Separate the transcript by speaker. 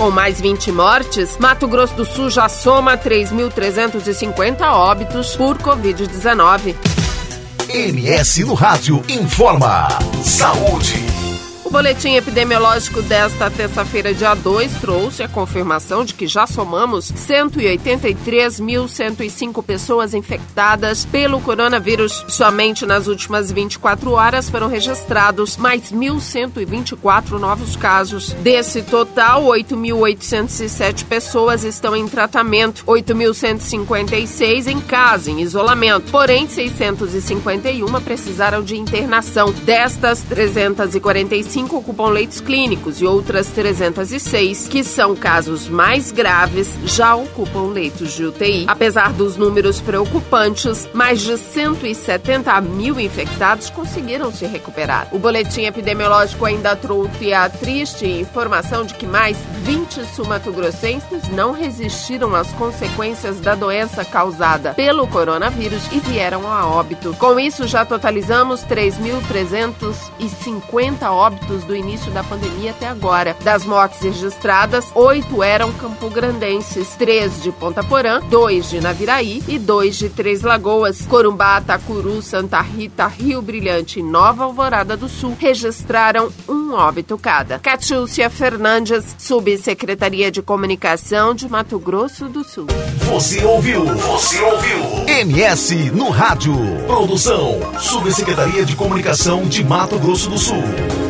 Speaker 1: Com mais 20 mortes, Mato Grosso do Sul já soma 3.350 óbitos por Covid-19.
Speaker 2: MS no Rádio informa. Saúde.
Speaker 1: O boletim epidemiológico desta terça-feira, dia 2, trouxe a confirmação de que já somamos 183.105 pessoas infectadas pelo coronavírus. Somente nas últimas 24 horas foram registrados mais 1.124 novos casos. Desse total, 8.807 pessoas estão em tratamento, 8.156 em casa, em isolamento. Porém, 651 precisaram de internação. Destas, 345 ocupam leitos clínicos e outras 306, que são casos mais graves, já ocupam leitos de UTI. Apesar dos números preocupantes, mais de 170 mil infectados conseguiram se recuperar. O boletim epidemiológico ainda trouxe a triste informação de que mais 20 sul-mato-grossenses não resistiram às consequências da doença causada pelo coronavírus e vieram a óbito. Com isso, já totalizamos 3.350 óbitos do início da pandemia até agora. Das mortes registradas, 8 eram campograndenses, 3 de Ponta Porã, 2 de Naviraí e 2 de Três Lagoas. Corumbá, Itacuru, Santa Rita, Rio Brilhante e Nova Alvorada do Sul registraram um óbito cada. Catiúcia Fernandes, Subsecretaria de Comunicação de Mato Grosso do Sul.
Speaker 2: Você ouviu MS no Rádio. Produção, Subsecretaria de Comunicação de Mato Grosso do Sul.